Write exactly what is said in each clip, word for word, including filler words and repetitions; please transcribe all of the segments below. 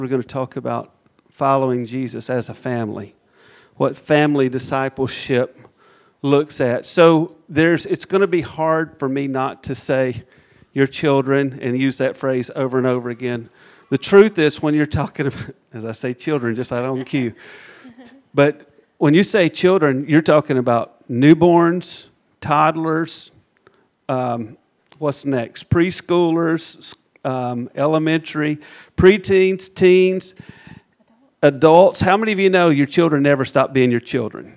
We're going to talk about following Jesus as a family, what family discipleship looks at. So there's, it's going to be hard for me not to say your children and use that phrase over and over again. The truth is, when you're talking about, as I say children, just like on cue, but when you say children, you're talking about newborns, toddlers, um, what's next? Preschoolers, um, elementary, preteens, teens, adults. How many of you know your children never stop being your children?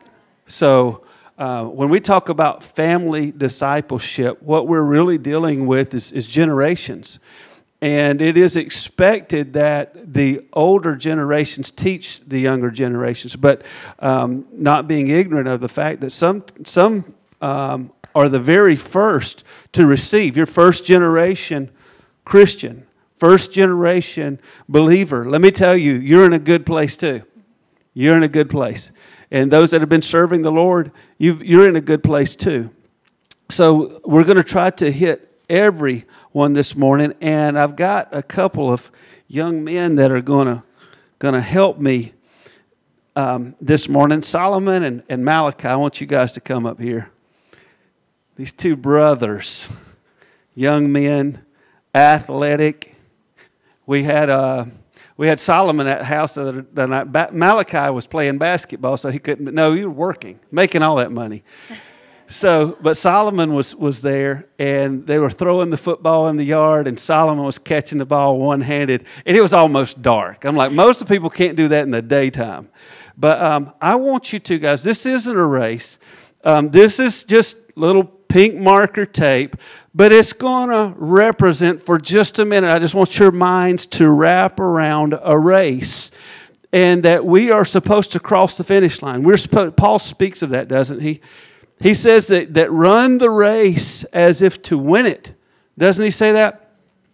So uh, when we talk about family discipleship, what we're really dealing with is, is generations. And it is expected that the older generations teach the younger generations, but um, not being ignorant of the fact that some some um, are the very first to receive. Your first generation Christian, first generation believer. Let me tell you, you're in a good place too. You're in a good place. And those that have been serving the Lord, you've, you're in a good place too. So we're going to try to hit every one this morning, and I've got a couple of young men that are going to going to help me um, this morning. Solomon and, and Malachi, I want you guys to come up here. These two brothers, young men, athletic. We had uh, we had Solomon at the house the other the night. Ba- Malachi was playing basketball, so he couldn't. No, he was working, making all that money. So, but Solomon was, was there, and they were throwing the football in the yard, and Solomon was catching the ball one-handed, and it was almost dark. I'm like, most of the people can't do that in the daytime. But um, I want you to, guys, this isn't a race. Um, this is just little pink marker tape, but it's going to represent for just a minute. I just want your minds to wrap around a race, and that we are supposed to cross the finish line. We're supposed, Paul speaks of that, doesn't he? He says that, that run the race as if to win it. Doesn't he say that?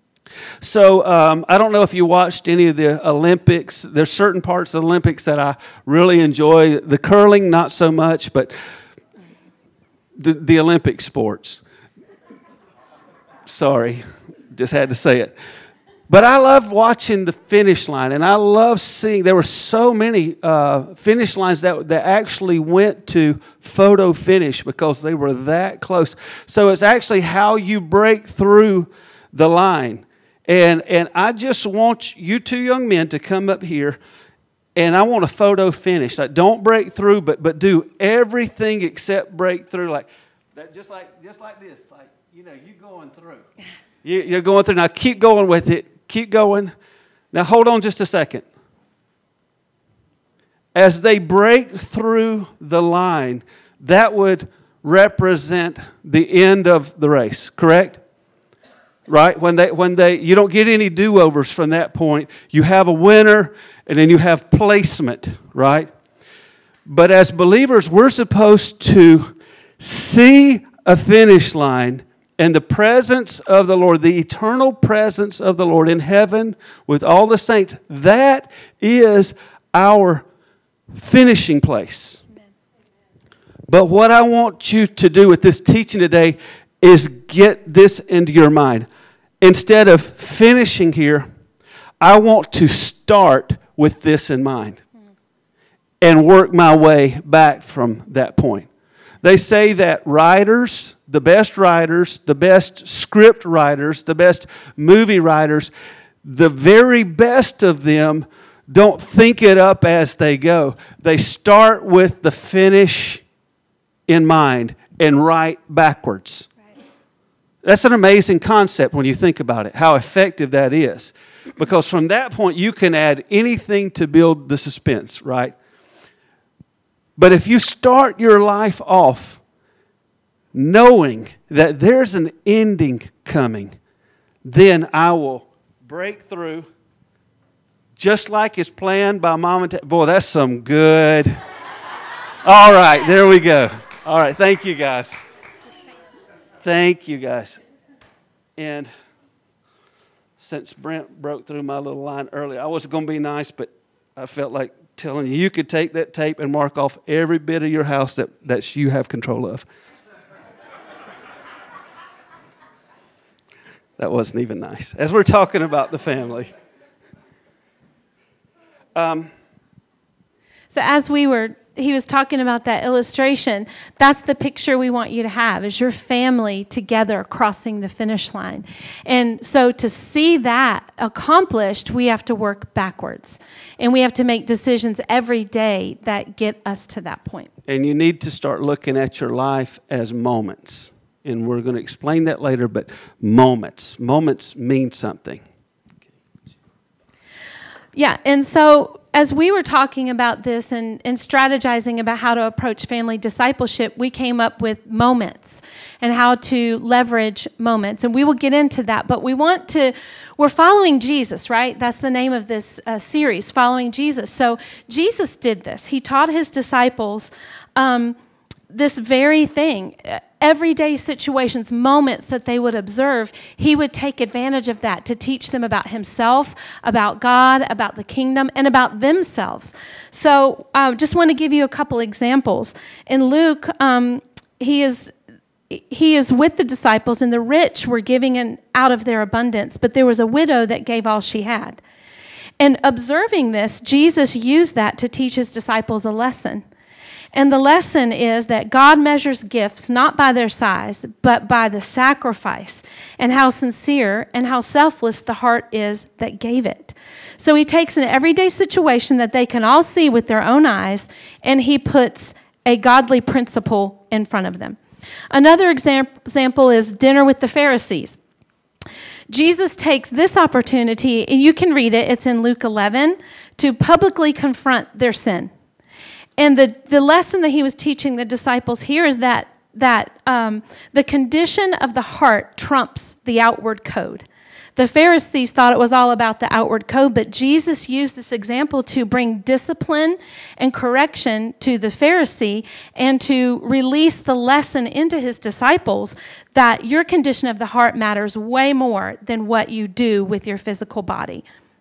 So um, I don't know if you watched any of the Olympics. There's certain parts of the Olympics that I really enjoy. The curling, not so much, but the, the Olympic sports. Sorry, just had to say it. But I love watching the finish line, and I love seeing, there were so many uh, finish lines that, that actually went to photo finish because they were that close. So it's actually how you break through the line. And, and I just want you two young men to come up here, and I want a photo finish. Like, don't break through, but, but do everything except break through. Like that, just like just like this. Like, you know, you going through. You, you're going through. Now keep going with it. Keep going. Now hold on just a second. As they break through the line, that would represent the end of the race, correct? Right? When they when they you don't get any do-overs from that point. You have a winner and then you have placement, right? But as believers, we're supposed to see a finish line and the presence of the Lord, the eternal presence of the Lord in heaven with all the saints. That is our finishing place. Amen. But what I want you to do with this teaching today is get this into your mind. Instead of finishing here, I want to start with this in mind and work my way back from that point. They say that writers, the best writers, the best script writers, the best movie writers, the very best of them don't think it up as they go. They start with the finish in mind and write backwards. Right. That's an amazing concept when you think about it, how effective that is. Because from that point, you can add anything to build the suspense, right? But if you start your life off knowing that there's an ending coming, then I will break through just like it's planned by Mom and Dad. Boy, that's some good. All right, there we go. All right, thank you guys. Thank you guys. And since Brent broke through my little line earlier, I wasn't going to be nice, but I felt like telling you, you could take that tape and mark off every bit of your house that, that you have control of. That wasn't even nice. As we're talking about the family. Um, so as we were, he was talking about that illustration, that's the picture we want you to have, is your family together crossing the finish line. And so to see that accomplished, we have to work backwards. And we have to make decisions every day that get us to that point. And you need to start looking at your life as moments. And we're going to explain that later, but moments. Moments mean something. Yeah, and so as we were talking about this and, and strategizing about how to approach family discipleship, we came up with moments and how to leverage moments. And we will get into that, but we want to, we're following Jesus, right? That's the name of this uh, series, Following Jesus. So Jesus did this. He taught his disciples um, this very thing. Everyday situations, moments that they would observe, he would take advantage of that to teach them about himself, about God, about the kingdom, and about themselves. So I uh, just want to give you a couple examples. In Luke, um, he is he is with the disciples, and the rich were giving in, out of their abundance, but there was a widow that gave all she had. And observing this, Jesus used that to teach his disciples a lesson. And the lesson is that God measures gifts not by their size, but by the sacrifice and how sincere and how selfless the heart is that gave it. So he takes an everyday situation that they can all see with their own eyes, and he puts a godly principle in front of them. Another exam- example is dinner with the Pharisees. Jesus takes this opportunity, and you can read it, it's in Luke eleven, to publicly confront their sin. And the, the lesson that he was teaching the disciples here is that, that um, the condition of the heart trumps the outward code. The Pharisees thought it was all about the outward code, but Jesus used this example to bring discipline and correction to the Pharisee and to release the lesson into his disciples that your condition of the heart matters way more than what you do with your physical body.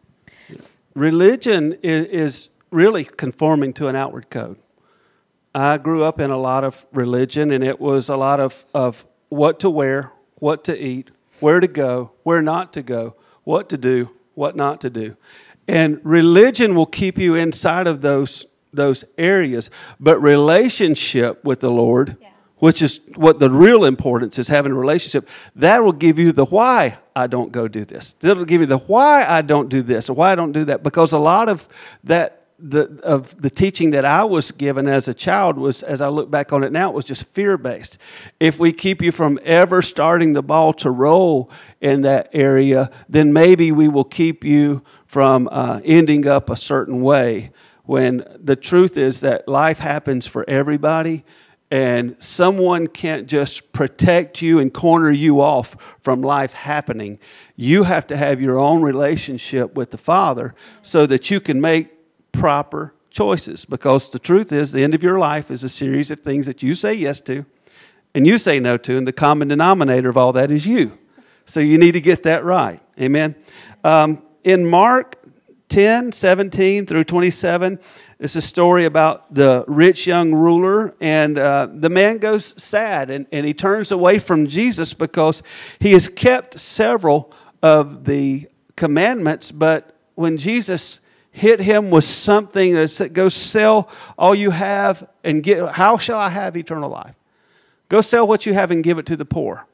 Religion is... is really conforming to an outward code. I grew up in a lot of religion, and it was a lot of, of what to wear, what to eat, where to go, where not to go, what to do, what not to do. And religion will keep you inside of those, those areas, but relationship with the Lord, yes, which is what the real importance is, having a relationship, that will give you the why I don't go do this. That'll give you the why I don't do this, or why I don't do that, because a lot of that The, of the teaching that I was given as a child was, as I look back on it now, it was just fear-based. If we keep you from ever starting the ball to roll in that area, then maybe we will keep you from uh, ending up a certain way, when the truth is that life happens for everybody, and someone can't just protect you and corner you off from life happening. You have to have your own relationship with the Father so that you can make proper choices, because the truth is the end of your life is a series of things that you say yes to and you say no to, and the common denominator of all that is you. So you need to get that right. Amen. Um, in Mark ten, seventeen through twenty-seven, it's a story about the rich young ruler, and uh, the man goes sad, and, and he turns away from Jesus because he has kept several of the commandments, but when Jesus hit him with something that said, go sell all you have and get, how shall I have eternal life? Go sell what you have and give it to the poor.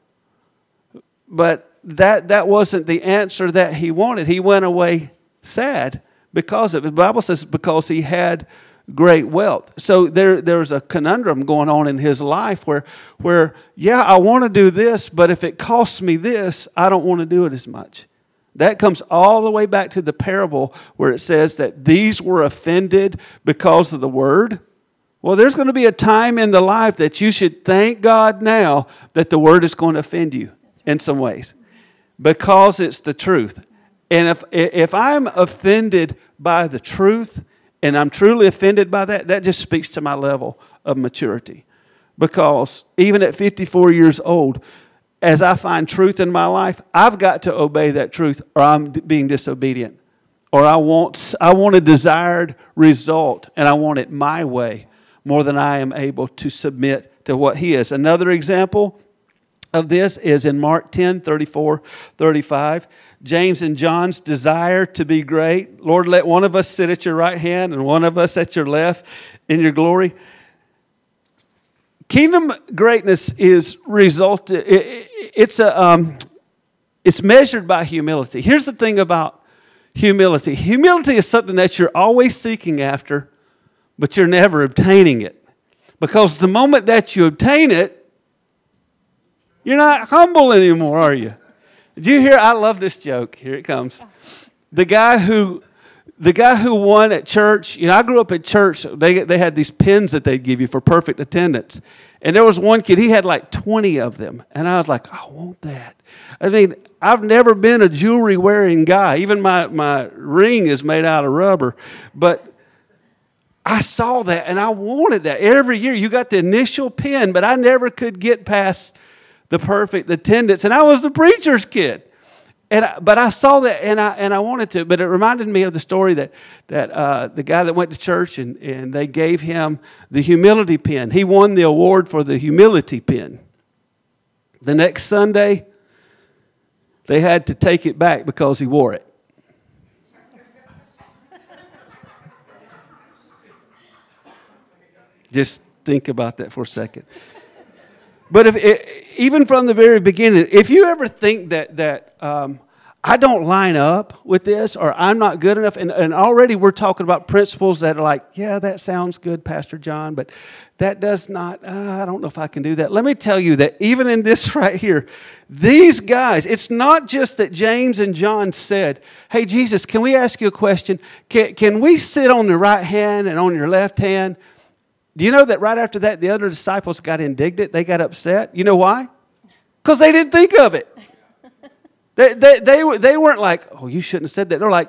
But that that wasn't the answer that he wanted. He went away sad because of it. The Bible says because he had great wealth. So there there's a conundrum going on in his life where, where yeah, I want to do this, but if it costs me this, I don't want to do it as much. That comes all the way back to the parable where it says that these were offended because of the word. Well, there's going to be a time in the life that you should thank God now that the word is going to offend you in some ways, because it's the truth. And if if I'm offended by the truth, and I'm truly offended by that, that just speaks to my level of maturity. Because even at fifty-four years old, as I find truth in my life, I've got to obey that truth, or I'm being disobedient. Or I want, I want a desired result, and I want it my way more than I am able to submit to what He is. Another example, of this is in Mark ten, thirty-four, thirty-five. James and John's desire to be great. Lord, let one of us sit at your right hand and one of us at your left in your glory. Kingdom greatness is result. It, it, it's a um, it's measured by humility. Here's the thing about humility. Humility is something that you're always seeking after, but you're never obtaining it. Because the moment that you obtain it, you're not humble anymore, are you? Did you hear? I love this joke. Here it comes. The guy who, the guy who won at church. You know, I grew up at church. They they had these pins that they'd give you for perfect attendance, and there was one kid. He had like twenty of them, and I was like, I want that. I mean, I've never been a jewelry wearing guy. Even my my ring is made out of rubber, but I saw that and I wanted that. Every year you got the initial pin, but I never could get past the perfect attendance, and I was the preacher's kid. And I, but I saw that, and I and I wanted to. But it reminded me of the story that that uh, the guy that went to church, and, and they gave him the humility pin. He won the award for the humility pin. The next Sunday, they had to take it back because he wore it. Just think about that for a second. But if it, even from the very beginning, if you ever think that that um, I don't line up with this, or I'm not good enough, and, and already we're talking about principles that are like, yeah, that sounds good, Pastor John, but that does not, uh, I don't know if I can do that. Let me tell you that even in this right here, these guys, it's not just that James and John said, hey, Jesus, can we ask you a question? Can, can we sit on the right hand and on your left hand? Do you know that right after that, the other disciples got indignant? They got upset. You know why? Because they didn't think of it. They, they, they, were, they weren't like, oh, you shouldn't have said that. They're like,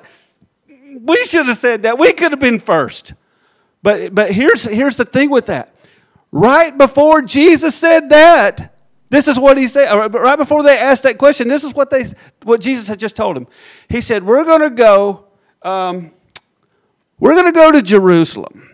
we should have said that. We could have been first. But, but here's, here's the thing with that. Right before Jesus said that, this is what he said. Right before they asked that question, this is what, they, what Jesus had just told them. He said, we're going to go, um, we're going to go to Jerusalem.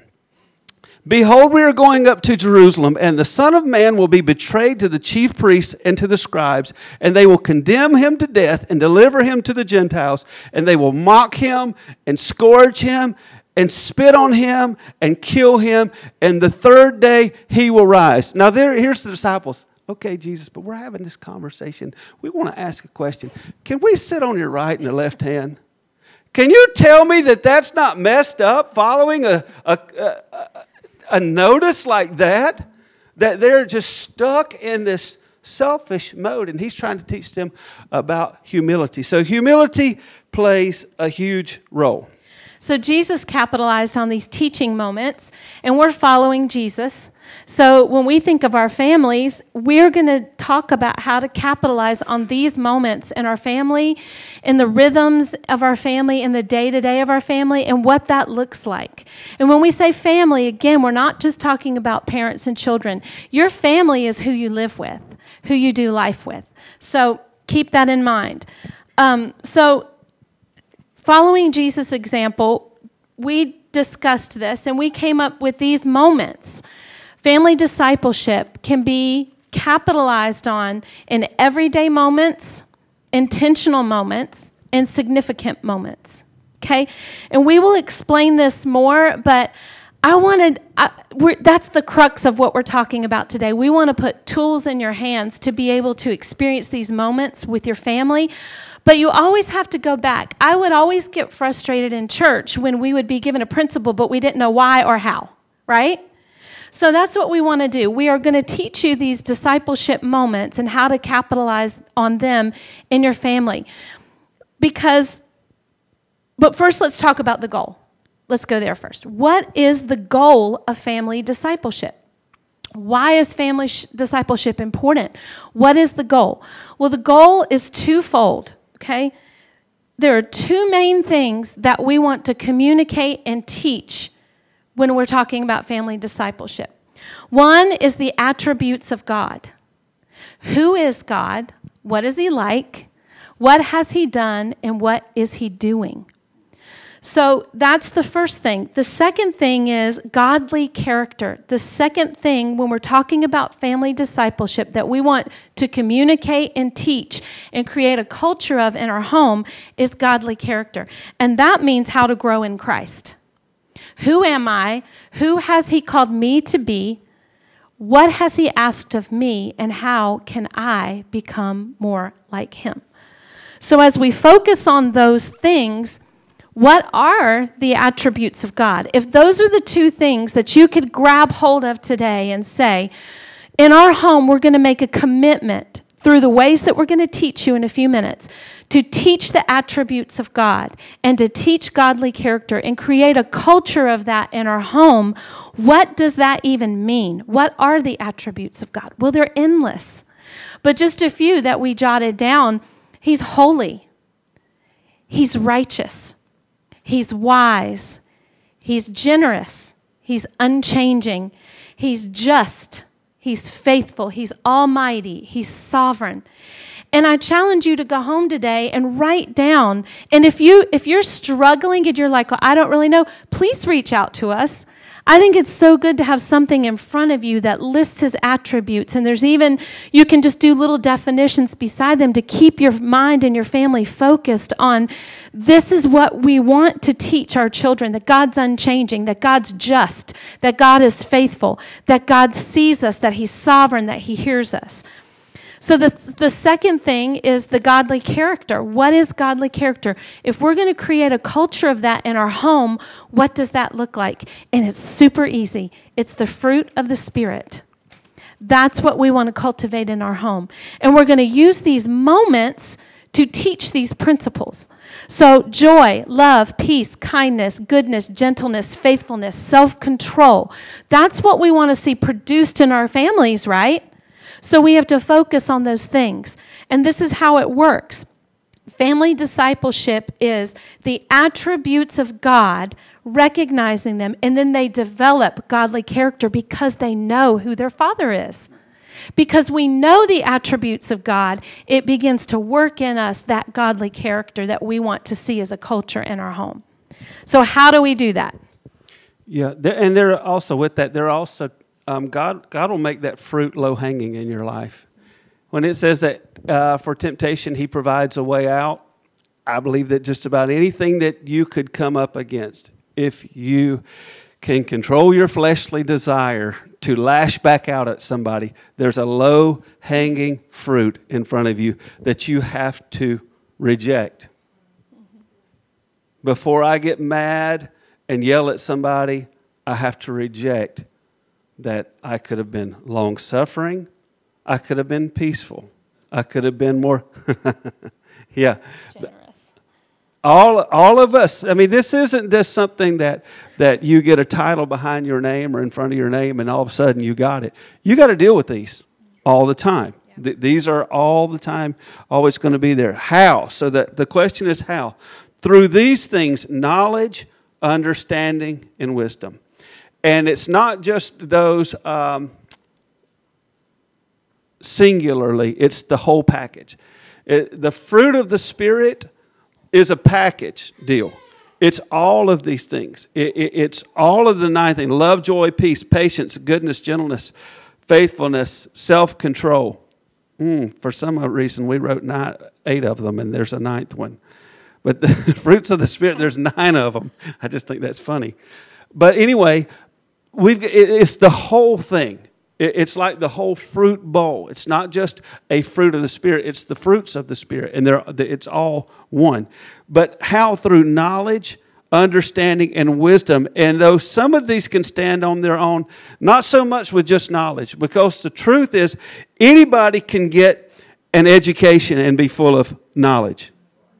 Behold, we are going up to Jerusalem, and the Son of Man will be betrayed to the chief priests and to the scribes, and they will condemn him to death and deliver him to the Gentiles, and they will mock him and scourge him and spit on him and kill him, and the third day he will rise. Now there, here's the disciples. Okay, Jesus, but we're having this conversation. We want to ask a question. Can we sit on your right and the left hand? Can you tell me that that's not messed up following a... a, a, a A notice like that, that they're just stuck in this selfish mode, and he's trying to teach them about humility. So humility plays a huge role. So Jesus capitalized on these teaching moments, and we're following Jesus. So when we think of our families, we're going to talk about how to capitalize on these moments in our family, in the rhythms of our family, in the day-to-day of our family, and what that looks like. And when we say family, again, we're not just talking about parents and children. Your family is who you live with, who you do life with. So keep that in mind. Um, so following Jesus' example, we discussed this, and we came up with these moments. Family discipleship can be capitalized on in everyday moments, intentional moments, and significant moments. Okay? And we will explain this more, but I wanted, I, we're, that's the crux of what we're talking about today. We want to put tools in your hands to be able to experience these moments with your family, but you always have to go back. I would always get frustrated in church when we would be given a principle, but we didn't know why or how, right? So that's what we want to do. We are going to teach you these discipleship moments and how to capitalize on them in your family. Because, but first let's talk about the goal. Let's go there first. What is the goal of family discipleship? Why is family sh- discipleship important? What is the goal? Well, the goal is twofold, okay? There are two main things that we want to communicate and teach when we're talking about family discipleship. One is the attributes of God. Who is God? What is he like? What has he done? And what is he doing? So that's the first thing. The second thing is godly character. The second thing when we're talking about family discipleship that we want to communicate and teach and create a culture of in our home is godly character. And that means how to grow in Christ. Who am I? Who has he called me to be? What has he asked of me? And how can I become more like him? So as we focus on those things, what are the attributes of God? If those are the two things that you could grab hold of today and say, in our home, we're going to make a commitment through the ways that we're going to teach you in a few minutes to teach the attributes of God and to teach godly character and create a culture of that in our home, what does that even mean? What are the attributes of God? Well, they're endless. But just a few that we jotted down. He's holy. He's righteous. He's wise. He's generous. He's unchanging. He's just. He's faithful. He's almighty. He's sovereign. And I challenge you to go home today and write down. And if you if you're struggling and you're like, well, I don't really know, please reach out to us. I think it's so good to have something in front of you that lists his attributes. And there's even, you can just do little definitions beside them to keep your mind and your family focused on this is what we want to teach our children, that God's unchanging, that God's just, that God is faithful, that God sees us, that he's sovereign, that he hears us. So the, the second thing is the godly character. What is godly character? If we're going to create a culture of that in our home, what does that look like? And it's super easy. It's the fruit of the Spirit. That's what we want to cultivate in our home. And we're going to use these moments to teach these principles. So joy, love, peace, kindness, goodness, gentleness, faithfulness, self-control. That's what we want to see produced in our families, right? So we have to focus on those things. And this is how it works. Family discipleship is the attributes of God, recognizing them, and then they develop godly character because they know who their Father is. Because we know the attributes of God, it begins to work in us that godly character that we want to see as a culture in our home. So how do we do that? Yeah, there, and there also with that, there are also Um, God, God will make that fruit low-hanging in your life. When it says that uh, for temptation, he provides a way out, I believe that just about anything that you could come up against, if you can control your fleshly desire to lash back out at somebody, there's a low-hanging fruit in front of you that you have to reject. Before I get mad and yell at somebody, I have to reject that I could have been long-suffering. I could have been peaceful. I could have been more, yeah. Generous. All, all of us. I mean, this isn't just something that, that you get a title behind your name or in front of your name and all of a sudden you got it. You got to deal with these all the time. Yeah. Th- these are all the time always going to be there. How? So that the question is how? Through these things, knowledge, understanding, and wisdom. And it's not just those um, singularly, it's the whole package. It, the fruit of the Spirit is a package deal. It's all of these things. It, it, it's all of the nine things. Love, joy, peace, patience, goodness, gentleness, faithfulness, self-control. Mm, for some reason, we wrote nine, eight of them, and there's a ninth one. But the fruits of the Spirit, there's nine of them. I just think that's funny. But anyway, We've, it's the whole thing. It's like the whole fruit bowl. It's not just a fruit of the Spirit. It's the fruits of the Spirit. And they're, it's all one. But how? Through knowledge, understanding, and wisdom. And though some of these can stand on their own, not so much with just knowledge. Because the truth is, anybody can get an education and be full of knowledge.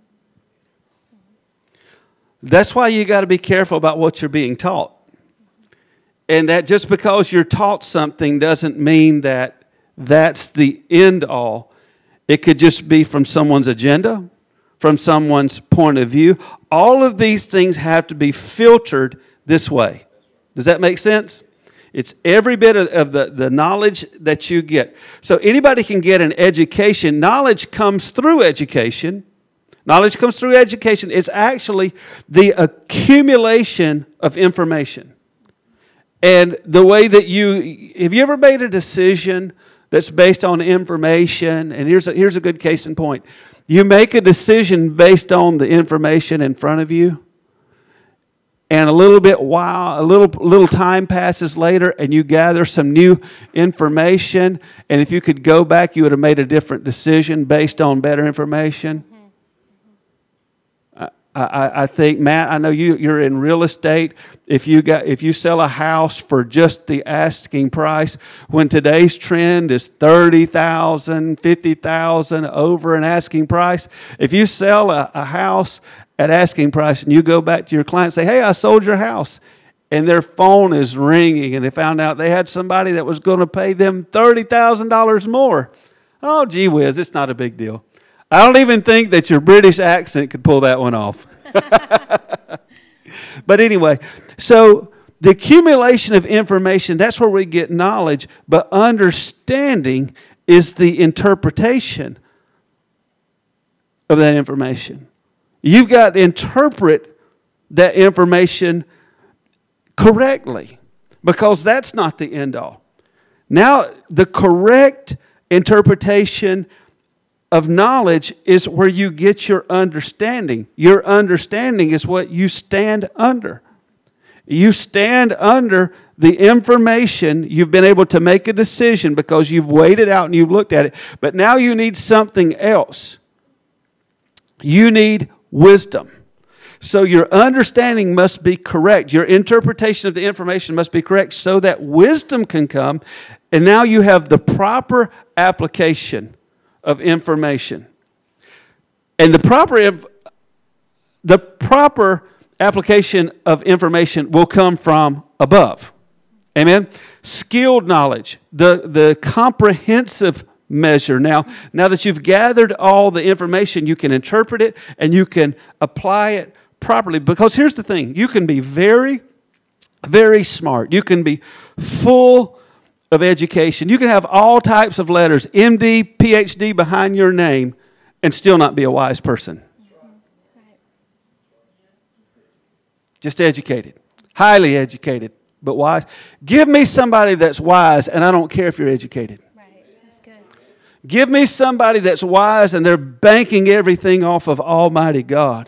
That's why you got to be careful about what you're being taught. And that just because you're taught something doesn't mean that that's the end all. It could just be from someone's agenda, from someone's point of view. All of these things have to be filtered this way. Does that make sense? It's every bit of, of the, the knowledge that you get. So anybody can get an education. Knowledge comes through education. Knowledge comes through education. It's actually the accumulation of information. And the way that you, have you ever made a decision that's based on information? And here's a, here's a good case in point. You make a decision based on the information in front of you. And a little bit while, a little little time passes later, and you gather some new information. And if you could go back, you would have made a different decision based on better information. Mm-hmm. I, I, I think, Matt, I know you, you're in real estate. If you got if you sell a house for just the asking price, when today's trend is thirty thousand, fifty thousand over an asking price, if you sell a, a house at asking price, and you go back to your client and say, hey, I sold your house, and their phone is ringing, and they found out they had somebody that was going to pay them thirty thousand dollars more. Oh, gee whiz, it's not a big deal. I don't even think that your British accent could pull that one off. But anyway, so the accumulation of information, that's where we get knowledge, but understanding is the interpretation of that information. You've got to interpret that information correctly, because that's not the end all. Now, the correct interpretation of knowledge is where you get your understanding. Your understanding is what you stand under. You stand under the information. You've been able to make a decision because you've weighed it out and you've looked at it. But now you need something else. You need wisdom. So your understanding must be correct. Your interpretation of the information must be correct so that wisdom can come. And now you have the proper application of information. And the proper the proper application of information will come from above. Amen? Skilled knowledge, the, the comprehensive measure. Now, now that you've gathered all the information, you can interpret it and you can apply it properly. Because here's the thing. You can be very, very smart. You can be full of education. You can have all types of letters, M D, P H D behind your name, and still not be a wise person. Just educated. Highly educated, but wise. Give me somebody that's wise, and I don't care if you're educated. Give me somebody that's wise and they're banking everything off of Almighty God.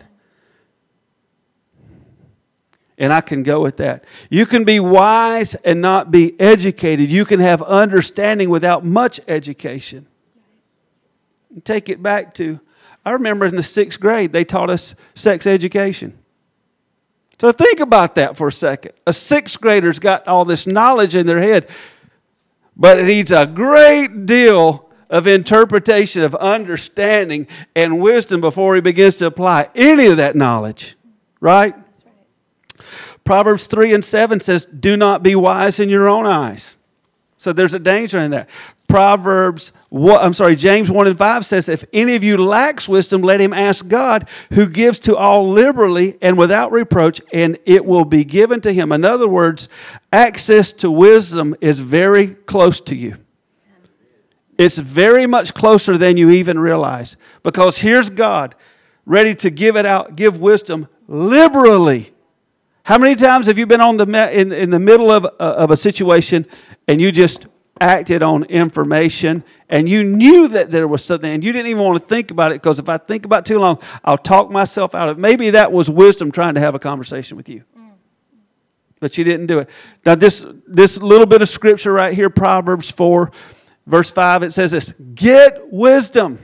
And I can go with that. You can be wise and not be educated. You can have understanding without much education. Take it back to, I remember in the sixth grade, they taught us sex education. So think about that for a second. A sixth grader's got all this knowledge in their head, but it needs a great deal of interpretation, of understanding, and wisdom before he begins to apply any of that knowledge. Right? That's right. Proverbs three and seven says, do not be wise in your own eyes. So there's a danger in that. Proverbs, I'm sorry, James one and five says, if any of you lacks wisdom, let him ask God, who gives to all liberally and without reproach, and it will be given to him. In other words, access to wisdom is very close to you. It's very much closer than you even realize. Because here's God, ready to give it out, give wisdom liberally. How many times have you been on the in, in the middle of, uh, of a situation and you just acted on information and you knew that there was something and you didn't even want to think about it, because if I think about it too long, I'll talk myself out of it. Maybe that was wisdom trying to have a conversation with you. But you didn't do it. Now this, this little bit of scripture right here, Proverbs four, verse five, it says this, get wisdom,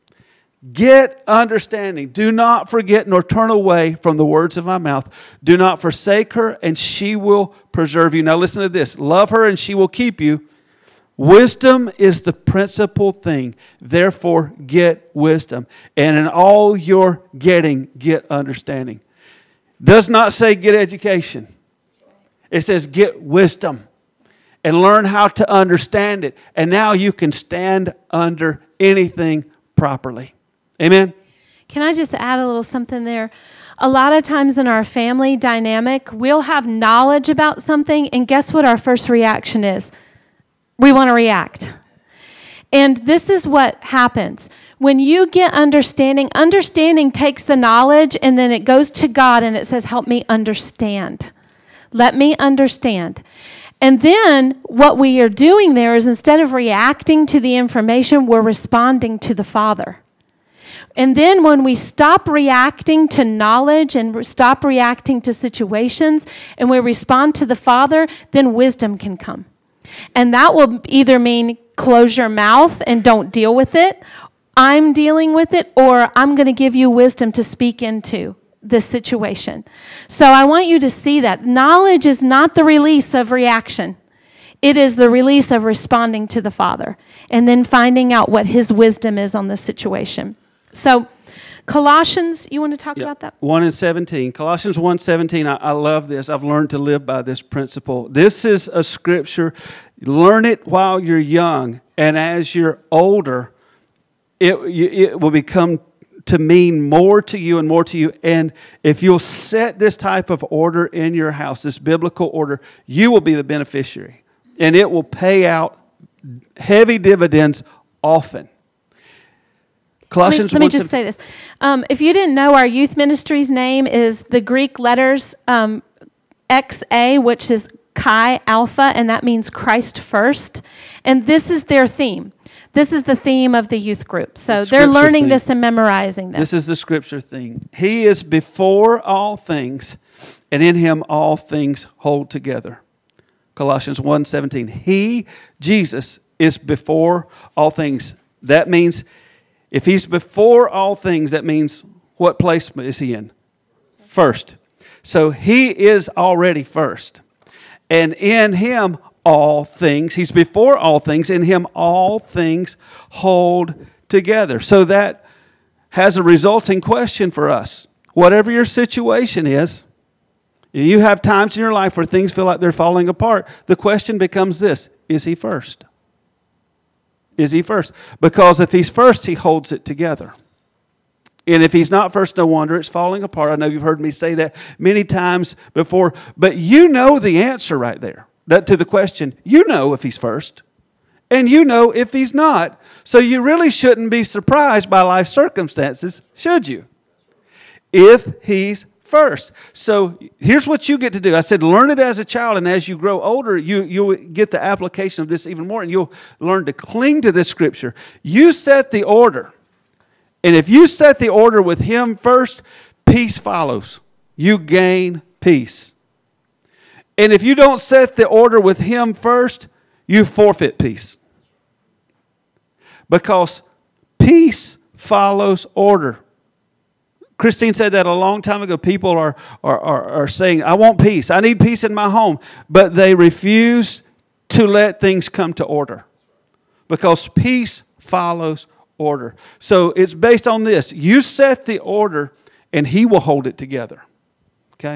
get understanding. Do not forget nor turn away from the words of my mouth. Do not forsake her, and she will preserve you. Now listen to this. Love her, and she will keep you. Wisdom is the principal thing. Therefore, get wisdom. And in all your getting, get understanding. Does not say get education. It says get wisdom. And learn how to understand it. And now you can stand under anything properly. Amen? Can I just add a little something there? A lot of times in our family dynamic, we'll have knowledge about something, and guess what our first reaction is? We want to react. And this is what happens. When you get understanding, understanding takes the knowledge and then it goes to God and it says, help me understand. Let me understand. And then what we are doing there is instead of reacting to the information, we're responding to the Father. And then when we stop reacting to knowledge and stop reacting to situations and we respond to the Father, then wisdom can come. And that will either mean close your mouth and don't deal with it, I'm dealing with it, or I'm going to give you wisdom to speak into this situation. So I want you to see that. Knowledge is not the release of reaction. It is the release of responding to the Father and then finding out what His wisdom is on the situation. So Colossians, you want to talk yep. about that? one and seventeen. Colossians one seventeen, I, I love this. I've learned to live by this principle. This is a scripture. Learn it while you're young, and as you're older, it, it will become to mean more to you and more to you. And if you'll set this type of order in your house, this biblical order, you will be the beneficiary. And it will pay out heavy dividends often. Colossians let me, let me just say this. Um, if you didn't know, our youth ministry's name is the Greek letters um, X A, which is Chi Alpha, and that means Christ first. And this is their theme. This is the theme of the youth group. So The they're learning theme. this and memorizing this. This is the scripture thing. He is before all things, and in Him all things hold together. Colossians one seventeen. He, Jesus, is before all things. That means if He's before all things, that means what place is He in? First. So He is already first. And in Him all things, He's before all things, in Him all things hold together. So that has a resulting question for us. Whatever your situation is, you have times in your life where things feel like they're falling apart. The question becomes this: is He first? Is He first? Because if He's first, He holds it together. And if He's not first, no wonder it's falling apart. I know you've heard me say that many times before, but you know the answer right there. That to the question, you know if He's first, and you know if He's not. So you really shouldn't be surprised by life circumstances, should you? If He's first. So here's what you get to do. I said learn it as a child, and as you grow older, you, you'll get the application of this even more, and you'll learn to cling to this scripture. You set the order. And if you set the order with Him first, peace follows. You gain peace. And if you don't set the order with Him first, you forfeit peace. Because peace follows order. Christine said that a long time ago. People are, are, are, are saying, I want peace. I need peace in my home. But they refuse to let things come to order. Because peace follows order. So it's based on this. You set the order and He will hold it together. Okay?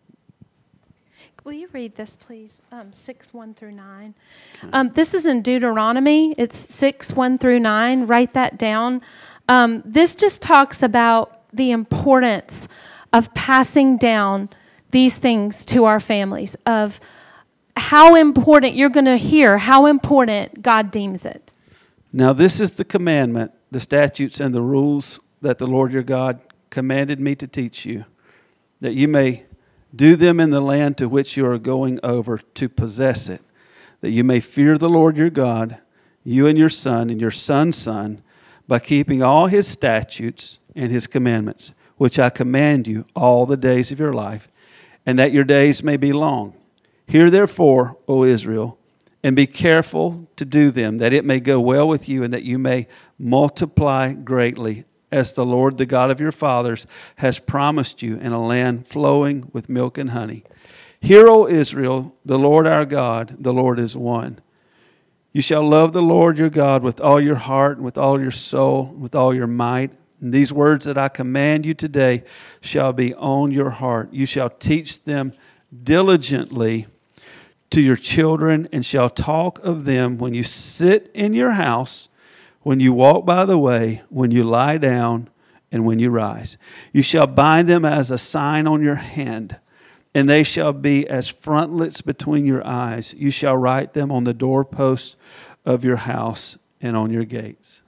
Will you read this, please? Um, six, one through nine. Um, this is in Deuteronomy. It's six, one through nine. Write that down. Um, this just talks about the importance of passing down these things to our families, of how important, you're going to hear how important God deems it. Now this is the commandment, the statutes and the rules that the Lord your God commanded me to teach you, that you may do them in the land to which you are going over to possess it, that you may fear the Lord your God, you and your son and your son's son, by keeping all His statutes and His commandments, which I command you all the days of your life, and that your days may be long. Hear therefore, O Israel, and be careful to do them, that it may go well with you, and that you may multiply greatly, as the Lord, the God of your fathers, has promised you, in a land flowing with milk and honey. Hear, O Israel, the Lord our God, the Lord is one. You shall love the Lord your God with all your heart, and with all your soul, and with all your might. And these words that I command you today shall be on your heart. You shall teach them diligently to your children, and shall talk of them when you sit in your house, when you walk by the way, when you lie down, and when you rise. You shall bind them as a sign on your hand, and they shall be as frontlets between your eyes. You shall write them on the doorposts of your house and on your gates.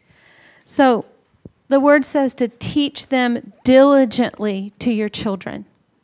So the word says to teach them diligently to your children.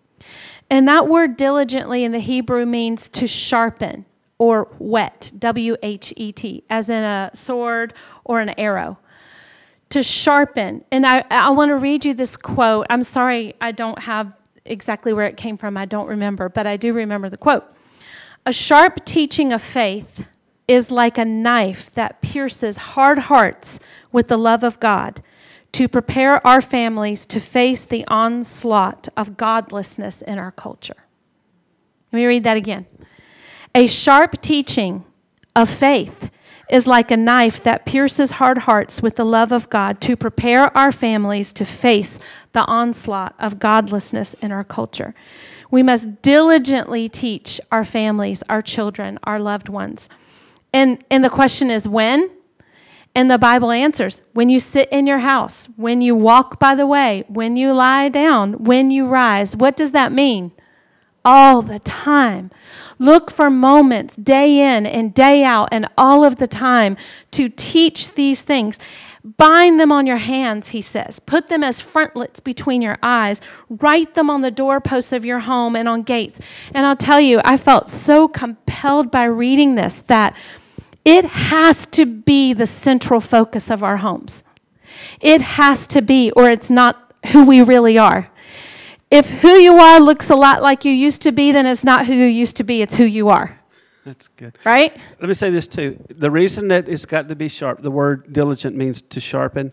And that word diligently in the Hebrew means to sharpen or whet, W H E T, as in a sword or an arrow. To sharpen. And I, I want to read you this quote. I'm sorry I don't have exactly where it came from. I don't remember, but I do remember the quote. A sharp teaching of faith is like a knife that pierces hard hearts with the love of God to prepare our families to face the onslaught of godlessness in our culture. Let me read that again. A sharp teaching of faith is like a knife that pierces hard hearts with the love of God to prepare our families to face the onslaught of godlessness in our culture. We must diligently teach our families, our children, our loved ones. And, and the question is when? And the Bible answers, when you sit in your house, when you walk by the way, when you lie down, when you rise. What does that mean? All the time. Look for moments, day in and day out, and all of the time to teach these things. Bind them on your hands, he says. Put them as frontlets between your eyes. Write them on the doorposts of your home and on gates. And I'll tell you, I felt so compelled by reading this that it has to be the central focus of our homes. It has to be, or it's not who we really are. If who you are looks a lot like you used to be, then it's not who you used to be, it's who you are. That's good. Right? Let me say this too. The reason that it's got to be sharp, the word diligent means to sharpen.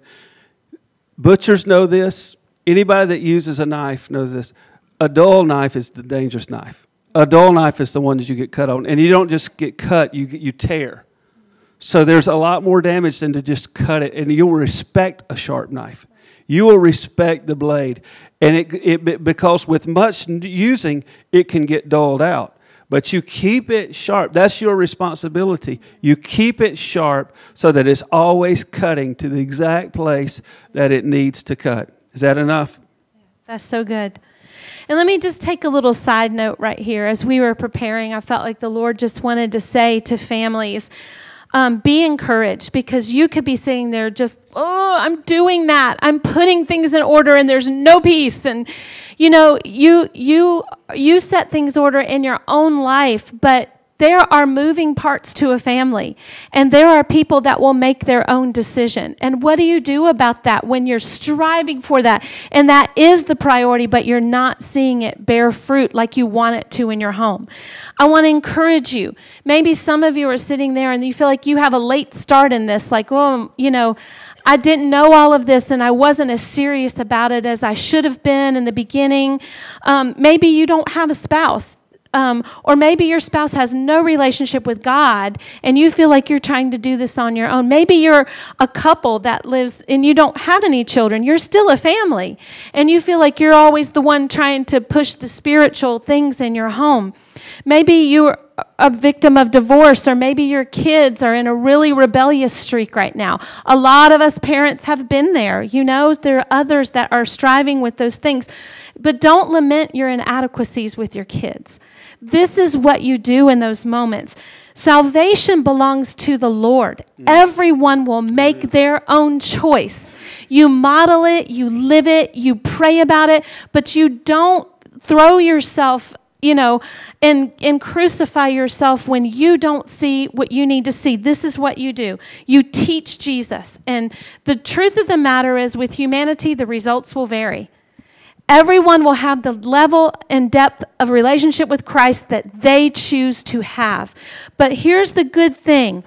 Butchers know this. Anybody that uses a knife knows this. A dull knife is the dangerous knife. A dull knife is the one that you get cut on. And you don't just get cut, you you tear. So there's a lot more damage than to just cut it. And you'll respect a sharp knife. You will respect the blade. And it, it because with much using, it can get dulled out. But you keep it sharp. That's your responsibility. You keep it sharp so that it's always cutting to the exact place that it needs to cut. Is that enough? That's so good. And let me just take a little side note right here. As we were preparing, I felt like the Lord just wanted to say to families, Um, be encouraged, because you could be sitting there just, oh, I'm doing that. I'm putting things in order and there's no peace. And, you know, you you you set things order in your own life, but there are moving parts to a family, and there are people that will make their own decision. And what do you do about that when you're striving for that? And that is the priority, but you're not seeing it bear fruit like you want it to in your home. I want to encourage you. Maybe some of you are sitting there and you feel like you have a late start in this, like, oh, you know, I didn't know all of this and I wasn't as serious about it as I should have been in the beginning. Um, maybe you don't have a spouse. Um, or maybe your spouse has no relationship with God and you feel like you're trying to do this on your own. Maybe you're a couple that lives and you don't have any children. You're still a family and you feel like you're always the one trying to push the spiritual things in your home. Maybe you're a victim of divorce, or maybe your kids are in a really rebellious streak right now. A lot of us parents have been there. You know, there are others that are striving with those things. But don't lament your inadequacies with your kids. This is what you do in those moments. Salvation belongs to the Lord. Everyone will make their own choice. You model it, you live it, you pray about it, but you don't throw yourself, you know, and, and crucify yourself when you don't see what you need to see. This is what you do. You teach Jesus. And the truth of the matter is, with humanity, the results will vary. Everyone will have the level and depth of relationship with Christ that they choose to have. But here's the good thing.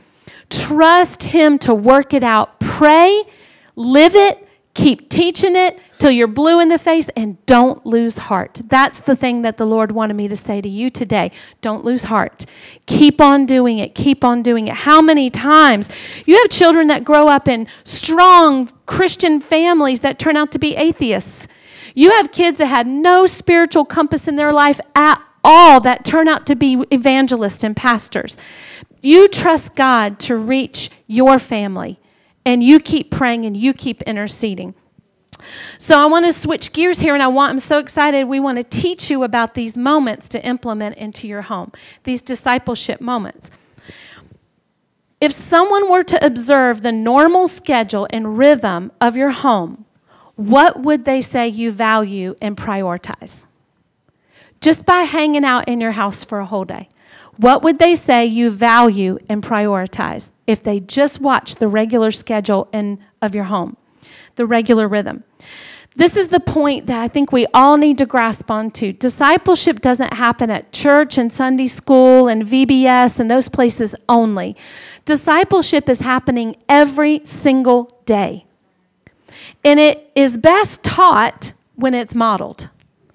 Trust Him to work it out. Pray, live it, keep teaching it till you're blue in the face, and don't lose heart. That's the thing that the Lord wanted me to say to you today. Don't lose heart. Keep on doing it. Keep on doing it. How many times? You have children that grow up in strong Christian families that turn out to be atheists. You have kids that had no spiritual compass in their life at all that turn out to be evangelists and pastors. You trust God to reach your family, and you keep praying and you keep interceding. So I want to switch gears here, and I want, I'm so excited. We want to teach you about these moments to implement into your home, these discipleship moments. If someone were to observe the normal schedule and rhythm of your home, what would they say you value and prioritize? Just by hanging out in your house for a whole day, what would they say you value and prioritize if they just watch the regular schedule in, of your home, the regular rhythm? This is the point that I think we all need to grasp onto. Discipleship doesn't happen at church and Sunday school and V B S and those places only. Discipleship is happening every single day. And it is best taught when it's modeled.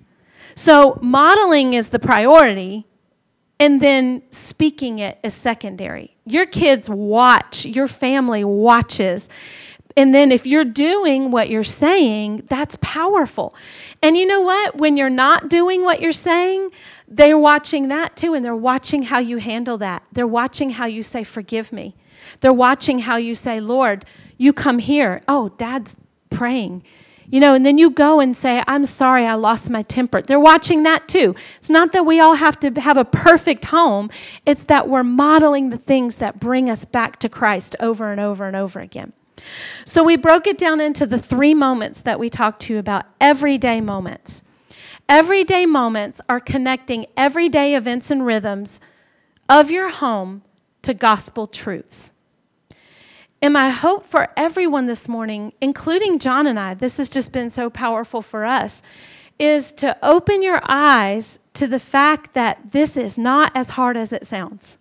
So modeling is the priority, and then speaking it is secondary. Your kids watch, your family watches. And then if you're doing what you're saying, that's powerful. And you know what? When you're not doing what you're saying, they're watching that too, and they're watching how you handle that. They're watching how you say, forgive me. They're watching how you say, Lord, you come here. Oh, Dad's praying. You know, and then you go and say, I'm sorry, I lost my temper. They're watching that too. It's not that we all have to have a perfect home. It's that we're modeling the things that bring us back to Christ over and over and over again. So we broke it down into the three moments that we talked to you about, everyday moments. Everyday moments are connecting everyday events and rhythms of your home to gospel truths. And my hope for everyone this morning, including John and I, this has just been so powerful for us, is to open your eyes to the fact that this is not as hard as it sounds.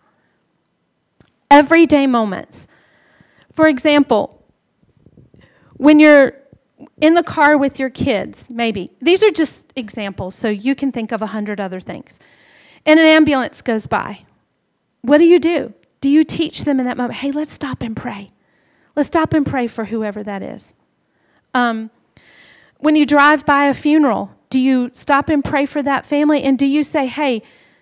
Everyday moments. For example, when you're in the car with your kids, maybe. These are just examples, so you can think of a hundred other things. And an ambulance goes by. What do you do? Do you teach them in that moment, hey, let's stop and pray. Let's stop and pray for whoever that is. Um, when you drive by a funeral, do you stop and pray for that family? And do you say, hey,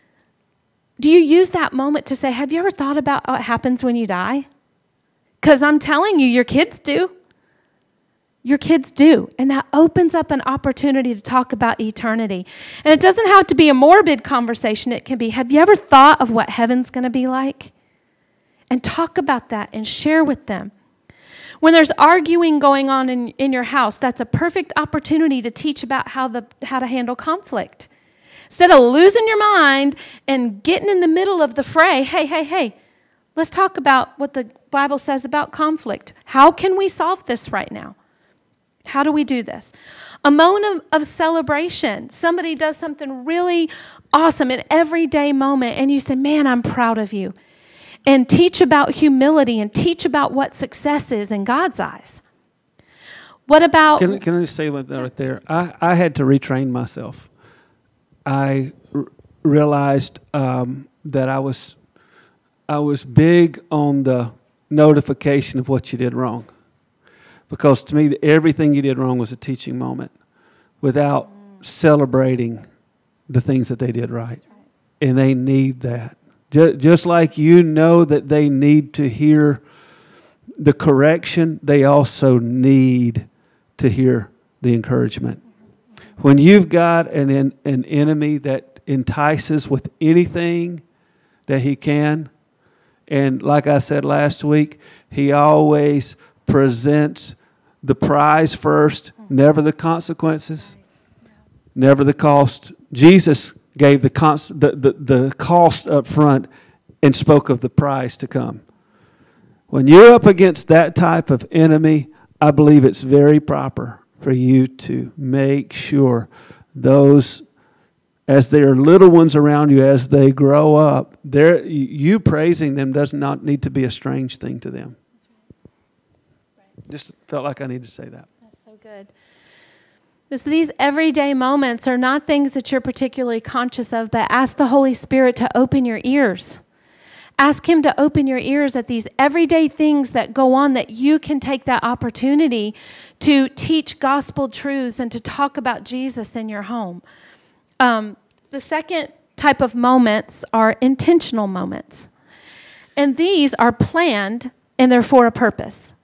do you use that moment to say, have you ever thought about what happens when you die? Because I'm telling you, your kids do. Your kids do. And that opens up an opportunity to talk about eternity. And it doesn't have to be a morbid conversation. It can be, have you ever thought of what heaven's going to be like? And talk about that and share with them. When there's arguing going on in, in your house, that's a perfect opportunity to teach about how the how to handle conflict. Instead of losing your mind and getting in the middle of the fray, hey, hey, hey, let's talk about what the Bible says about conflict. How can we solve this right now? How do we do this? A moment of, of celebration. Somebody does something really awesome, an everyday moment, and you say, man, I'm proud of you. And teach about humility and teach about what success is in God's eyes. What about... Can, can I just say one thing right there? I, I had to retrain myself. I r- realized um, that I was I was big on the notification of what you did wrong. Because to me, everything you did wrong was a teaching moment without mm. celebrating the things that they did right. right. And they need that. Just like you know that they need to hear the correction, they also need to hear the encouragement. When you've got an an enemy that entices with anything that he can, and like I said last week, he always presents the prize first, never the consequences, never the cost. Jesus gave the, const, the, the, the cost up front and spoke of the prize to come. When you're up against that type of enemy, I believe it's very proper for you to make sure those, as their little ones around you, as they grow up, you praising them does not need to be a strange thing to them. Just felt like I needed to say that. That's so good. So these everyday moments are not things that you're particularly conscious of, but ask the Holy Spirit to open your ears. Ask Him to open your ears at these everyday things that go on, that you can take that opportunity to teach gospel truths and to talk about Jesus in your home. Um, the second type of moments are intentional moments. And these are planned and they're for a purpose.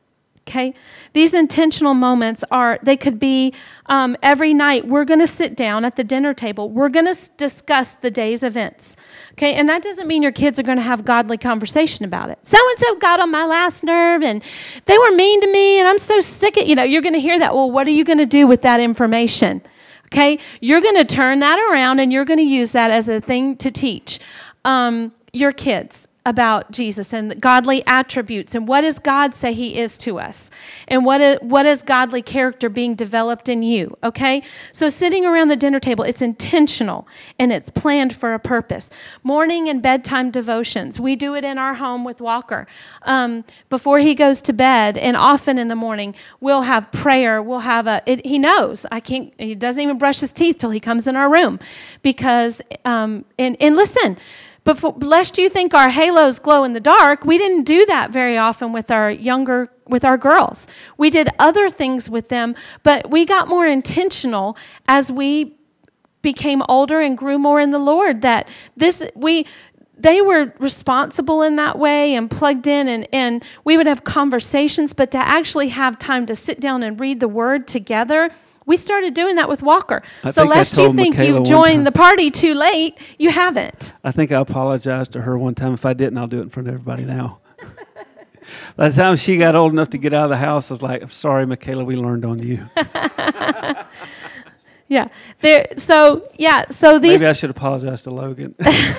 Okay? These intentional moments are, they could be um, every night, we're going to sit down at the dinner table. We're going to s- discuss the day's events. Okay? And that doesn't mean your kids are going to have godly conversation about it. So-and-so got on my last nerve, and they were mean to me, and I'm so sick of, you know, you're going to hear that. Well, what are you going to do with that information? Okay? You're going to turn that around, and you're going to use that as a thing to teach um, your kids about Jesus and the godly attributes and what does God say he is to us and what is, what is godly character being developed in you, okay? So sitting around the dinner table, it's intentional and it's planned for a purpose. Morning and bedtime devotions, we do it in our home with Walker. Um, before he goes to bed and often in the morning, we'll have prayer, we'll have a, it, he knows, I can't, he doesn't even brush his teeth till he comes in our room because, um, and, and listen, But for, lest you think our halos glow in the dark, we didn't do that very often with our younger, with our girls. We did other things with them, but we got more intentional as we became older and grew more in the Lord. That this we, they were responsible in that way and plugged in, and, and we would have conversations. But to actually have time to sit down and read the Word together. We started doing that with Walker. I so think lest I you told think Michaela you've one joined time- the party too late, you haven't. I think I apologized to her one time. If I didn't, I'll do it in front of everybody now. By the time she got old enough to get out of the house, I was like, I'm sorry, Michaela, we learned on you. Yeah. There. So yeah. So these. Maybe I should apologize to Logan.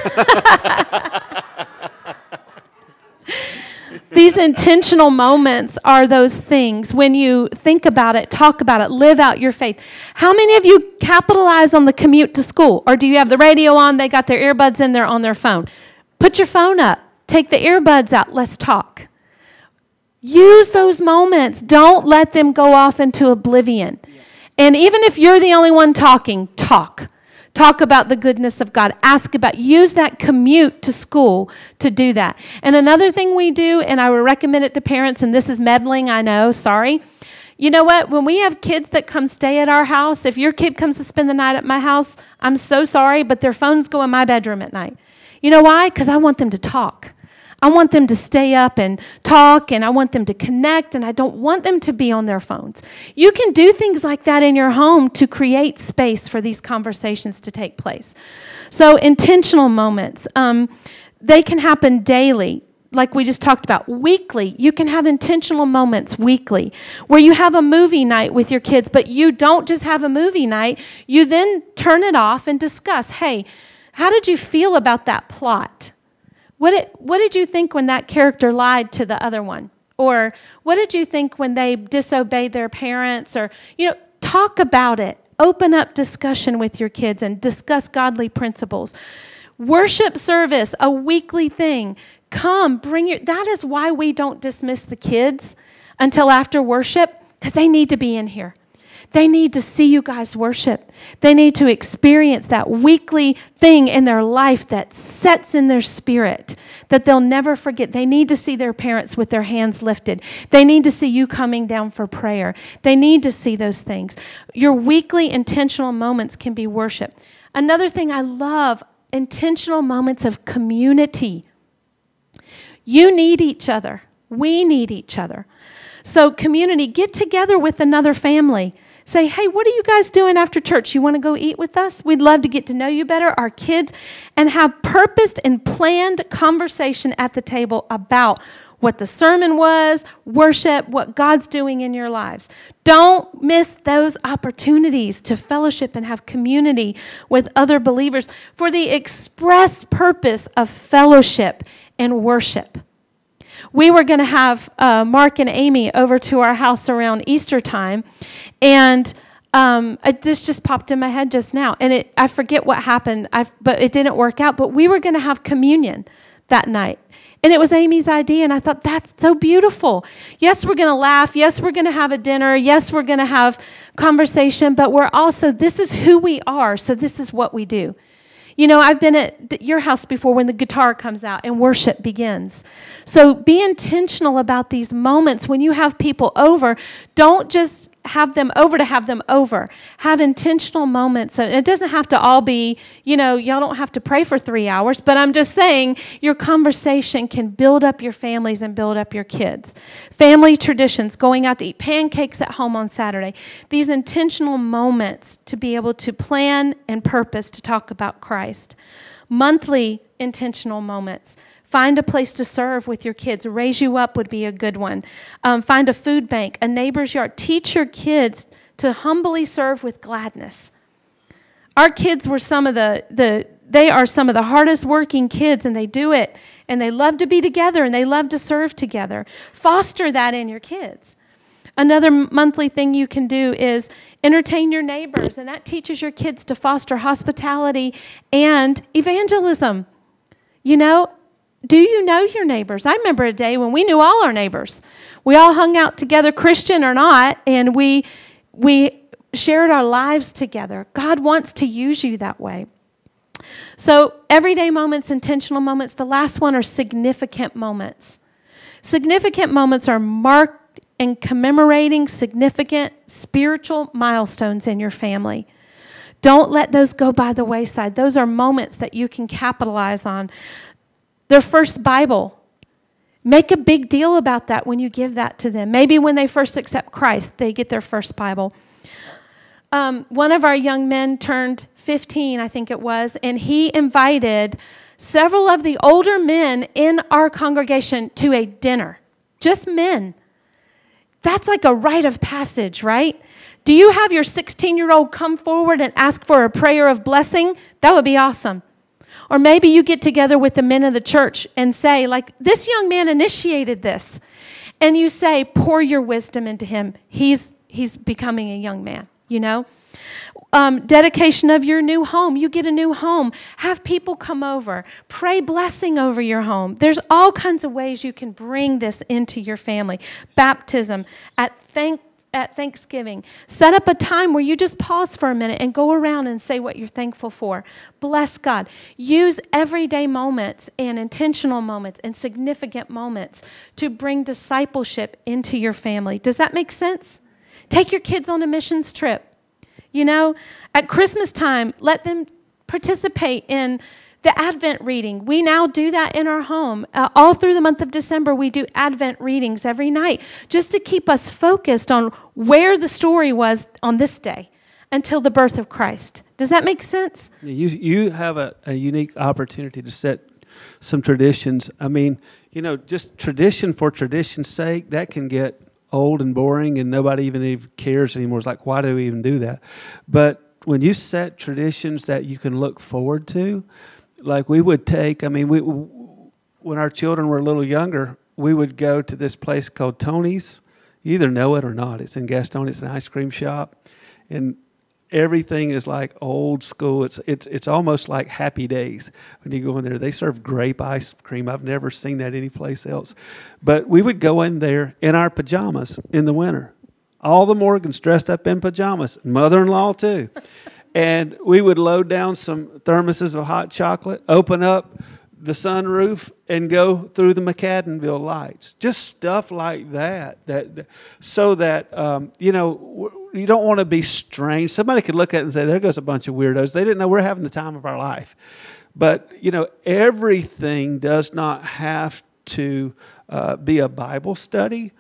These intentional moments are those things when you think about it, talk about it, live out your faith. How many of you capitalize on the commute to school? Or do you have the radio on, they got their earbuds in, they're on their phone? Put your phone up. Take the earbuds out. Let's talk. Use those moments. Don't let them go off into oblivion. And even if you're the only one talking, talk. Talk about the goodness of God. Ask about, use that commute to school to do that. And another thing we do, and I would recommend it to parents, and this is meddling, I know, sorry. You know what? When we have kids that come stay at our house, if your kid comes to spend the night at my house, I'm so sorry, but their phones go in my bedroom at night. You know why? Because I want them to talk. I want them to stay up and talk, and I want them to connect, and I don't want them to be on their phones. You can do things like that in your home to create space for these conversations to take place. So intentional moments, um, they can happen daily, like we just talked about. Weekly, you can have intentional moments weekly, where you have a movie night with your kids, but you don't just have a movie night. You then turn it off and discuss, hey, how did you feel about that plot? What did, what did you think when that character lied to the other one? Or what did you think when they disobeyed their parents? Or, you know, talk about it. Open up discussion with your kids and discuss godly principles. Worship service, a weekly thing. Come, bring your, that is why we don't dismiss the kids until after worship, because they need to be in here. They need to see you guys worship. They need to experience that weekly thing in their life that sets in their spirit that they'll never forget. They need to see their parents with their hands lifted. They need to see you coming down for prayer. They need to see those things. Your weekly intentional moments can be worship. Another thing I love, intentional moments of community. You need each other. We need each other. So community, get together with another family. Say, hey, what are you guys doing after church? You want to go eat with us? We'd love to get to know you better, our kids, and have purposed and planned conversation at the table about what the sermon was, worship, what God's doing in your lives. Don't miss those opportunities to fellowship and have community with other believers for the express purpose of fellowship and worship. We were going to have uh, Mark and Amy over to our house around Easter time, and um, it, this just popped in my head just now. And it, I forget what happened, I, but it didn't work out. But we were going to have communion that night, and it was Amy's idea, and I thought, that's so beautiful. Yes, we're going to laugh. Yes, we're going to have a dinner. Yes, we're going to have conversation, but we're also, this is who we are, so this is what we do. You know, I've been at your house before when the guitar comes out and worship begins. So be intentional about these moments when you have people over. Don't just have them over to have them over. Have intentional moments. So it doesn't have to all be, you know, y'all don't have to pray for three hours, but I'm just saying your conversation can build up your families and build up your kids. Family traditions, going out to eat pancakes at home on Saturday. These intentional moments to be able to plan and purpose to talk about Christ. Monthly intentional moments. Find a place to serve with your kids. Raise You Up would be a good one. Um, find a food bank, a neighbor's yard. Teach your kids to humbly serve with gladness. Our kids were some of the, the they are some of the hardest working kids, and they do it, and they love to be together, and they love to serve together. Foster that in your kids. Another monthly thing you can do is entertain your neighbors, and that teaches your kids to foster hospitality and evangelism. You know, do you know your neighbors? I remember a day when we knew all our neighbors. We all hung out together, Christian or not, and we we shared our lives together. God wants to use you that way. So everyday moments, intentional moments. The last one are significant moments. Significant moments are marked and commemorating significant spiritual milestones in your family. Don't let those go by the wayside. Those are moments that you can capitalize on. Their first Bible. Make a big deal about that when you give that to them. Maybe when they first accept Christ, they get their first Bible. Um, one of our young men turned fifteen, I think it was, and he invited several of the older men in our congregation to a dinner. Just men. That's like a rite of passage, right? Do you have your sixteen-year-old come forward and ask for a prayer of blessing? That would be awesome. Or maybe you get together with the men of the church and say, like, this young man initiated this. And you say, pour your wisdom into him. He's he's becoming a young man, you know. Um, dedication of your new home. You get a new home. Have people come over. Pray blessing over your home. There's all kinds of ways you can bring this into your family. Baptism. At thank At Thanksgiving, set up a time where you just pause for a minute and go around and say what you're thankful for. Bless God. Use everyday moments and intentional moments and significant moments to bring discipleship into your family. Does that make sense? Take your kids on a missions trip. You know, at Christmas time, let them participate in the Advent reading. We now do that in our home. Uh, all through the month of December, we do Advent readings every night just to keep us focused on where the story was on this day until the birth of Christ. Does that make sense? You you have a, a unique opportunity to set some traditions. I mean, you know, just tradition for tradition's sake, that can get old and boring and nobody even, even cares anymore. It's like, why do we even do that? But when you set traditions that you can look forward to, like we would take, I mean, we when our children were a little younger, we would go to this place called Tony's. You either know it or not. It's in Gastonia. It's an ice cream shop. And everything is like old school. It's it's it's almost like Happy Days when you go in there. They serve grape ice cream. I've never seen that anyplace else. But we would go in there in our pajamas in the winter. All the Morgans dressed up in pajamas. Mother-in-law too. And we would load down some thermoses of hot chocolate, open up the sunroof, and go through the Macadamville lights. Just stuff like that. That, that so that, um, you know, you don't want to be strange. Somebody could look at it and say, there goes a bunch of weirdos. They didn't know we're having the time of our life. But, you know, everything does not have to uh, be a Bible study,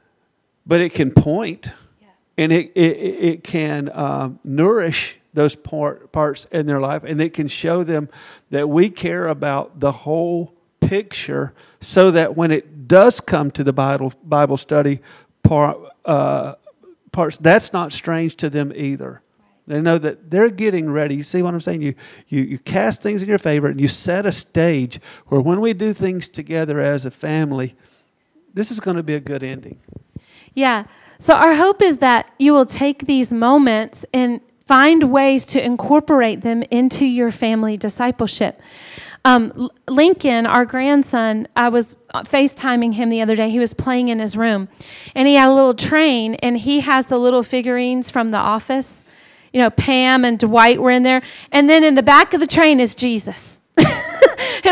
but it can point, yeah. and it, it, it can um, nourish those part, parts in their life, and it can show them that we care about the whole picture so that when it does come to the Bible Bible study part, uh, parts, that's not strange to them either. They know that they're getting ready. You see what I'm saying? You, you, you cast things in your favor, and you set a stage where when we do things together as a family, this is going to be a good ending. Yeah. So our hope is that you will take these moments and find ways to incorporate them into your family discipleship. Um, Lincoln, our grandson, I was FaceTiming him the other day. He was playing in his room, and he had a little train, and he has the little figurines from The Office. You know, Pam and Dwight were in there, and then in the back of the train is Jesus. His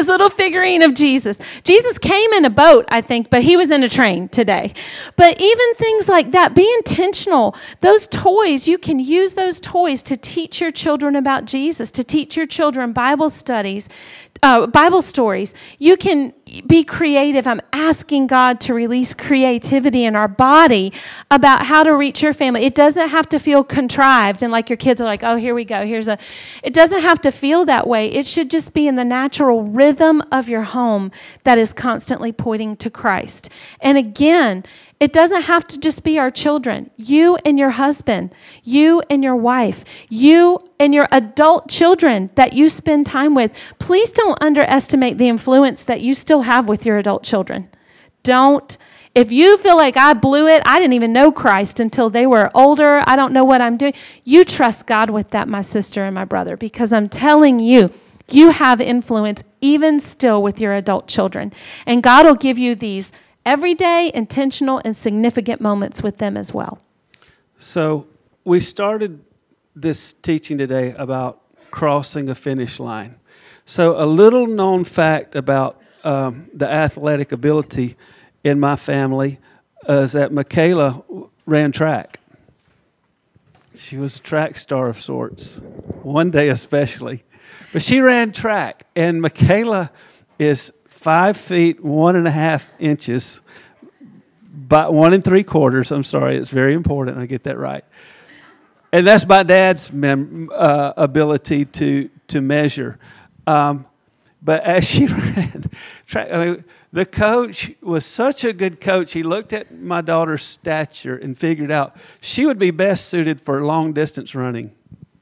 little figurine of Jesus. Jesus came in a boat, I think, but he was in a train today. But even things like that, be intentional. Those toys, you can use those toys to teach your children about Jesus, to teach your children Bible studies, uh, Bible stories. You can be creative. I'm asking God to release creativity in our body about how to reach your family. It doesn't have to feel contrived and like your kids are like, oh, here we go. Here's a. It doesn't have to feel that way. It should just be in the natural rhythm of your home that is constantly pointing to Christ. And again, it doesn't have to just be our children. You and your husband, you and your wife, you and your adult children that you spend time with. Please don't underestimate the influence that you still have with your adult children. Don't. If you feel like I blew it, I didn't even know Christ until they were older, I don't know what I'm doing. You trust God with that, my sister and my brother, because I'm telling you, you have influence even still with your adult children. And God will give you these everyday, intentional, and significant moments with them as well. So we started this teaching today about crossing a finish line. So a little known fact about um, the athletic ability in my family is that Michaela ran track. She was a track star of sorts, one day especially. But she ran track, and Michaela is five feet, one and a half inches, by one and three quarters. I'm sorry, it's very important I get that right. And that's my dad's mem- uh, ability to to measure. Um, but as she ran track, I mean, the coach was such a good coach. He looked at my daughter's stature and figured out she would be best suited for long distance running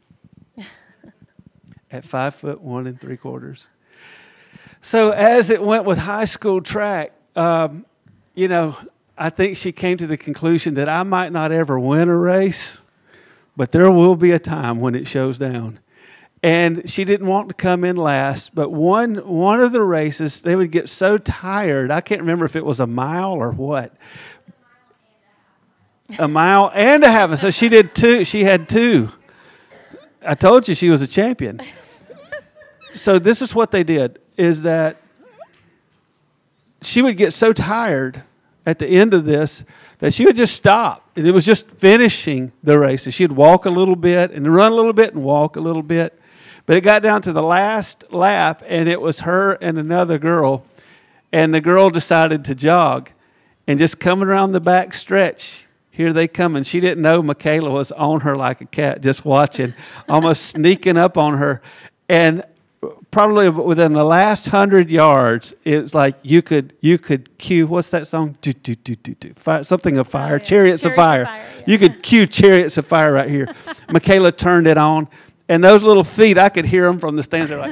at five foot one and three quarters. So as it went with high school track, um, you know, I think she came to the conclusion that I might not ever win a race, but there will be a time when it shows down. And she didn't want to come in last, but one one of the races, they would get so tired. I can't remember if it was a mile or what. A mile and a half. So she did two. She had two. I told you she was a champion. So this is what they did, is that she would get so tired at the end of this that she would just stop. And it was just finishing the race. She'd walk a little bit and run a little bit and walk a little bit. But it got down to the last lap, and it was her and another girl. And the girl decided to jog. And just coming around the back stretch, here they come. And she didn't know Michaela was on her like a cat, just watching, almost sneaking up on her. And probably within the last hundred yards, it's like you could you could cue, what's that song? Do, do, do, do, do. Fire, something of fire, oh, yeah. Chariots, Chariots of Fire. Of fire yeah. You could cue Chariots of Fire right here. Michaela turned it on. And those little feet, I could hear them from the stands. They're like,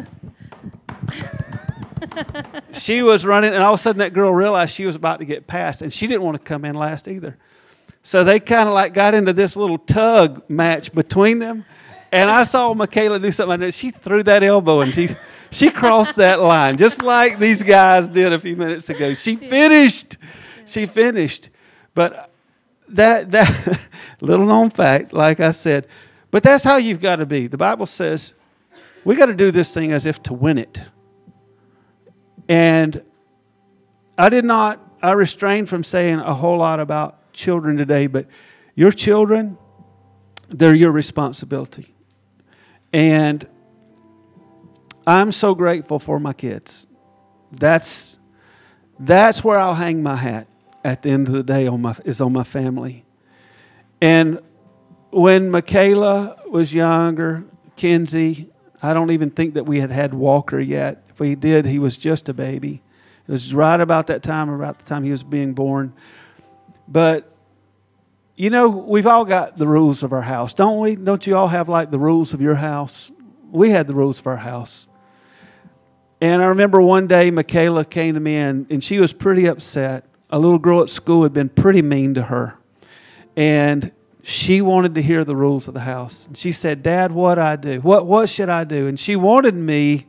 she was running, and all of a sudden that girl realized she was about to get past, and she didn't want to come in last either. So they kind of like got into this little tug match between them. And I saw Michaela do something like that. She threw that elbow, and she she crossed that line, just like these guys did a few minutes ago. She finished. She finished. But that that little known fact, like I said. But that's how you've got to be. The Bible says we got to do this thing as if to win it. And I did not, I restrained from saying a whole lot about children today, but your children, they're your responsibility. And I'm so grateful for my kids. That's that's where I'll hang my hat at the end of the day on my is on my family. And when Michaela was younger, Kenzie, I don't even think that we had had Walker yet. If we did, he was just a baby. It was right about that time, about the time he was being born. But, you know, we've all got the rules of our house, don't we? Don't you all have, like, the rules of your house? We had the rules of our house. And I remember one day Michaela came to me, and, and she was pretty upset. A little girl at school had been pretty mean to her. And she wanted to hear the rules of the house. And she said, Dad, what do I do? What what should I do? And she wanted me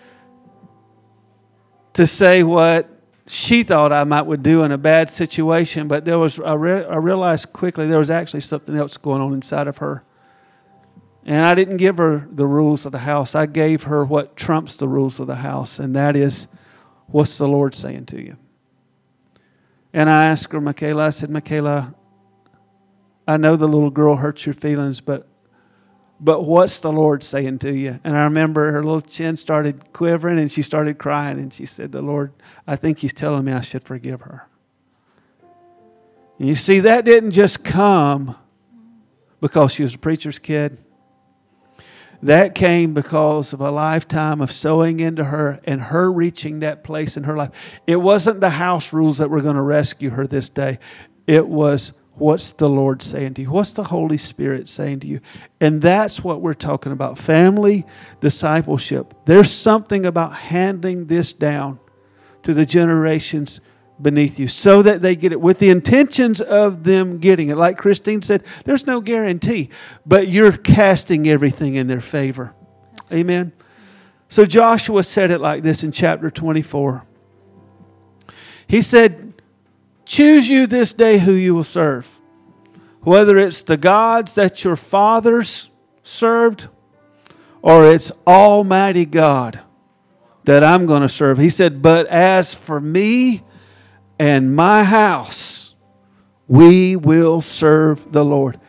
to say what she thought I might would do in a bad situation, but there was I, re- I realized quickly there was actually something else going on inside of her. And I didn't give her the rules of the house. I gave her what trumps the rules of the house, and that is, what's the Lord saying to you? And I asked her, Michaela, I said, Michaela, I know the little girl hurts your feelings, but but what's the Lord saying to you? And I remember her little chin started quivering, and she started crying, and she said, the Lord, I think He's telling me I should forgive her. And you see, that didn't just come because she was a preacher's kid. That came because of a lifetime of sowing into her and her reaching that place in her life. It wasn't the house rules that were going to rescue her this day. It was, what's the Lord saying to you? What's the Holy Spirit saying to you? And that's what we're talking about. Family discipleship. There's something about handing this down to the generations beneath you so that they get it with the intentions of them getting it. Like Christine said, there's no guarantee, but you're casting everything in their favor. That's Amen. Right. So Joshua said it like this in chapter twenty-four. He said, choose you this day who you will serve, whether it's the gods that your fathers served or it's Almighty God that I'm going to serve. He said, but as for me and my house, we will serve the Lord.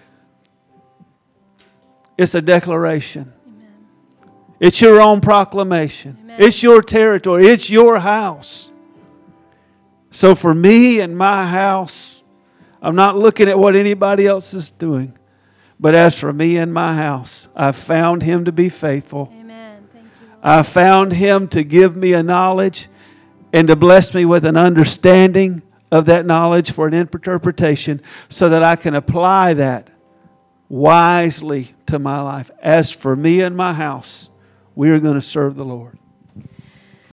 It's a declaration. Amen. It's your own proclamation. Amen. It's your territory. It's your house. So for me and my house, I'm not looking at what anybody else is doing. But as for me and my house, I've found Him to be faithful. Amen. Thank you, Lord. I found Him to give me a knowledge and to bless me with an understanding of that knowledge for an interpretation so that I can apply that wisely to my life. As for me and my house, we are going to serve the Lord.